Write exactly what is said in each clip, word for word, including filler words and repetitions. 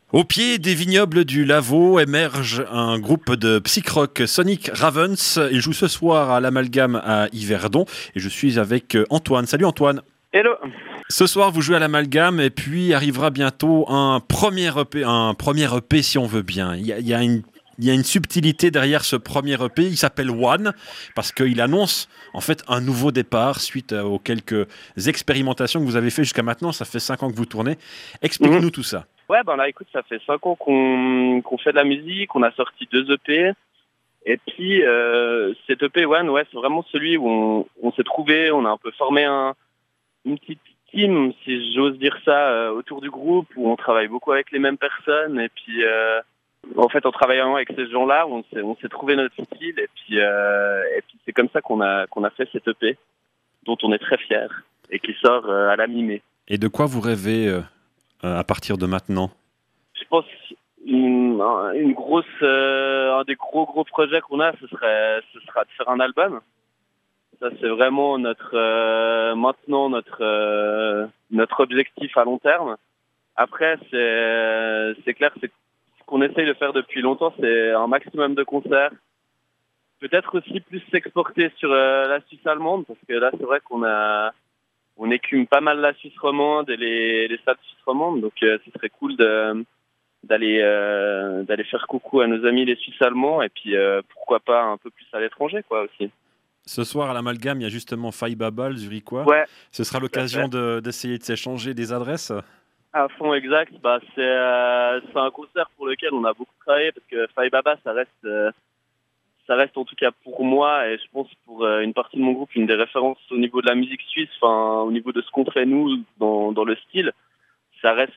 Au pied des vignobles du Lavaux émerge un groupe de psych-rock, Sonic Ravens. Il joue ce soir à l'Amalgame à Yverdon et je suis avec Antoine. Salut Antoine. Hello. Ce soir, vous jouez à l'Amalgame et puis arrivera bientôt un premier E P, un premier E P si on veut bien. Il y a, il y a une Il y a une subtilité derrière ce premier E P, il s'appelle One, parce qu'il annonce en fait un nouveau départ suite aux quelques expérimentations que vous avez fait jusqu'à maintenant. Ça fait cinq ans que vous tournez. Explique-nous Mhm. tout ça. Ouais, ben là, écoute, ça fait cinq ans qu'on qu'on fait de la musique, on a sorti deux E P. Et puis, euh, cet E P One, ouais, c'est vraiment celui où on, on s'est trouvé, on a un peu formé un, une petite team, si j'ose dire ça, euh, autour du groupe, où on travaille beaucoup avec les mêmes personnes. Et puis, euh, en fait, en travaillant avec ces gens-là, on s'est, on s'est trouvé notre style. Et puis, euh, et puis c'est comme ça qu'on a, qu'on a fait cet E P, dont on est très fiers, et qui sort euh, à la mi-mai. Et de quoi vous rêvez euh, à partir de maintenant? Je pense une, une grosse, euh, un des gros gros projets qu'on a, ce serait, ce sera de faire un album. Ça, c'est vraiment notre, euh, maintenant notre, euh, notre objectif à long terme. Après, c'est, c'est clair, c'est ce qu'on essaye de faire depuis longtemps, c'est un maximum de concerts. Peut-être aussi plus s'exporter sur euh, la Suisse allemande, parce que là, c'est vrai qu'on a, on écume pas mal la Suisse romande et les, les salles suisses romandes, donc euh, ce serait cool de d'aller euh, d'aller faire coucou à nos amis les Suisses allemands et puis euh, pourquoi pas un peu plus à l'étranger quoi aussi. Ce soir à l'Amalgame, il y a justement Faye Babal, Zurichois. Ouais. Ce sera l'occasion de, d'essayer de s'échanger des adresses. À fond exact. Bah c'est euh, c'est un concert pour lequel on a beaucoup travaillé parce que Faye Baba ça reste euh, ça reste en tout cas pour moi et je pense pour euh, une partie de mon groupe une des références au niveau de la musique suisse, enfin au niveau de ce qu'on fait nous dans dans le style. Ça reste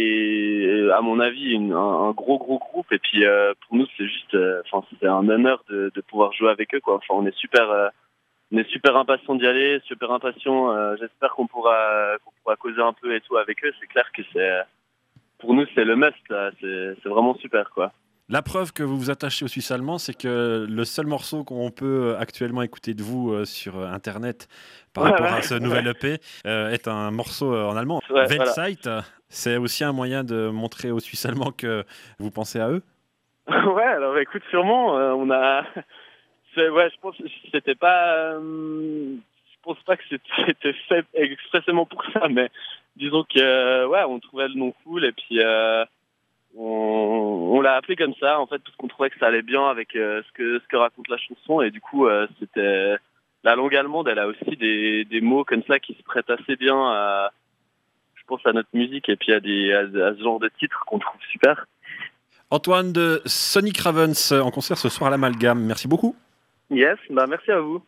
des, à mon avis, une, un, un gros gros groupe et puis euh, pour nous c'est juste, enfin euh, c'est un honneur de, de pouvoir jouer avec eux quoi. Enfin on est super, euh, on est super impatient d'y aller, super impatient. Euh, j'espère qu'on pourra, qu'on pourra causer un peu et tout avec eux. C'est clair que c'est, pour nous c'est le must là. C'est, c'est vraiment super quoi. La preuve que vous vous attachez aux Suisses allemands, c'est que le seul morceau qu'on peut actuellement écouter de vous euh, sur Internet par Ouais, rapport ouais, à ce nouvel ouais. E P euh, est un morceau euh, en allemand. Ouais, Weltzeit, voilà. C'est aussi un moyen de montrer aux Suisses allemands que vous pensez à eux. Ouais, alors écoute, sûrement, euh, on a. C'est, ouais, je pense que c'était pas. Euh, je pense pas que c'était fait expressément pour ça, mais disons que, euh, ouais, on trouvait le nom cool et puis. Euh, On, on l'a appelé comme ça, en fait, parce qu'on trouvait que ça allait bien avec euh, ce que ce que raconte la chanson, et du coup, euh, c'était la langue allemande. Elle a aussi des des mots comme ça qui se prêtent assez bien à, je pense, à notre musique et puis à des à, à ce genre de titres qu'on trouve super. Antoine de Sonic Ravens en concert ce soir à l'Amalgame. Merci beaucoup. Yes, bah merci à vous.